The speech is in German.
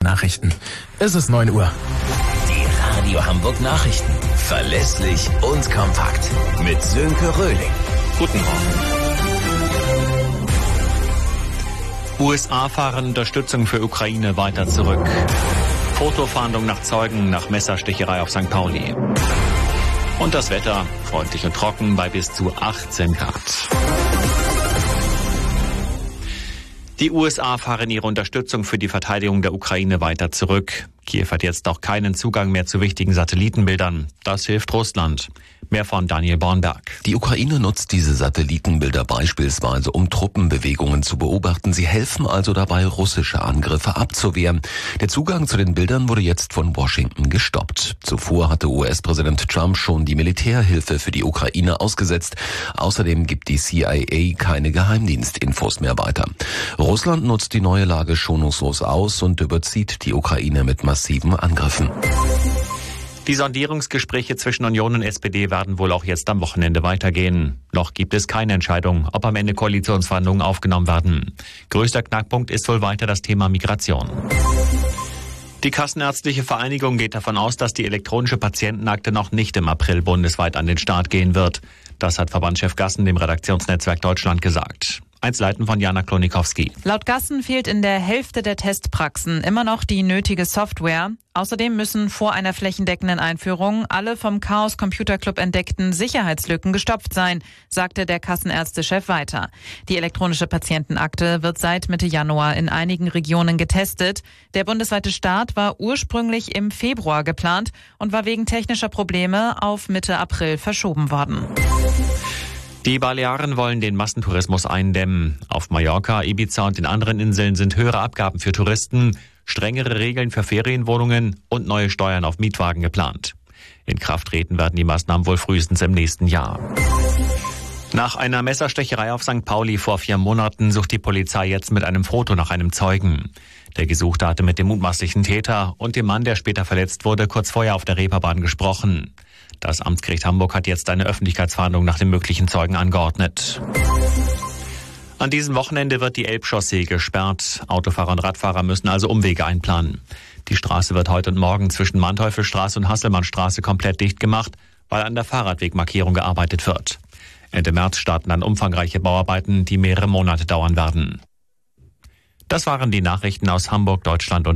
Nachrichten. Es ist 9 Uhr. Die Radio Hamburg Nachrichten. Verlässlich und kompakt. Mit Sönke Röhling. Guten Morgen. USA fahren Unterstützung für Ukraine weiter zurück. Fotofahndung nach Zeugen nach Messersticherei auf St. Pauli. Und das Wetter, freundlich und trocken bei bis zu 18 Grad. Die USA fahren ihre Unterstützung für die Verteidigung der Ukraine weiter zurück. Kiew hat jetzt auch keinen Zugang mehr zu wichtigen Satellitenbildern. Das hilft Russland. Mehr von Daniel Bornberg. Die Ukraine nutzt diese Satellitenbilder beispielsweise, um Truppenbewegungen zu beobachten. Sie helfen also dabei, russische Angriffe abzuwehren. Der Zugang zu den Bildern wurde jetzt von Washington gestoppt. Zuvor hatte US-Präsident Trump schon die Militärhilfe für die Ukraine ausgesetzt. Außerdem gibt die CIA keine Geheimdienstinfos mehr weiter. Russland nutzt die neue Lage schonungslos aus und überzieht die Ukraine mit massiven Angriffen. Die Sondierungsgespräche zwischen Union und SPD werden wohl auch jetzt am Wochenende weitergehen. Noch gibt es keine Entscheidung, ob am Ende Koalitionsverhandlungen aufgenommen werden. Größter Knackpunkt ist wohl weiter das Thema Migration. Die Kassenärztliche Vereinigung geht davon aus, dass die elektronische Patientenakte noch nicht im April bundesweit an den Start gehen wird. Das hat Verbandschef Gassen dem Redaktionsnetzwerk Deutschland gesagt. Einzelheiten von Jana Klonikowski. Laut Gassen fehlt in der Hälfte der Testpraxen immer noch die nötige Software. Außerdem müssen vor einer flächendeckenden Einführung alle vom Chaos Computer Club entdeckten Sicherheitslücken gestopft sein, sagte der Kassenärztechef weiter. Die elektronische Patientenakte wird seit Mitte Januar in einigen Regionen getestet. Der bundesweite Start war ursprünglich im Februar geplant und war wegen technischer Probleme auf Mitte April verschoben worden. Die Balearen wollen den Massentourismus eindämmen. Auf Mallorca, Ibiza und den anderen Inseln sind höhere Abgaben für Touristen, strengere Regeln für Ferienwohnungen und neue Steuern auf Mietwagen geplant. In Kraft treten werden die Maßnahmen wohl frühestens im nächsten Jahr. Nach einer Messerstecherei auf St. Pauli vor 4 Monaten sucht die Polizei jetzt mit einem Foto nach einem Zeugen. Der Gesuchte hatte mit dem mutmaßlichen Täter und dem Mann, der später verletzt wurde, kurz vorher auf der Reeperbahn gesprochen. Das Amtsgericht Hamburg hat jetzt eine Öffentlichkeitsfahndung nach dem möglichen Zeugen angeordnet. An diesem Wochenende wird die Elbchaussee gesperrt. Autofahrer und Radfahrer müssen also Umwege einplanen. Die Straße wird heute und morgen zwischen Manteuffelstraße und Hasselmannstraße komplett dicht gemacht, weil an der Fahrradwegmarkierung gearbeitet wird. Ende März starten dann umfangreiche Bauarbeiten, die mehrere Monate dauern werden. Das waren die Nachrichten aus Hamburg, Deutschland und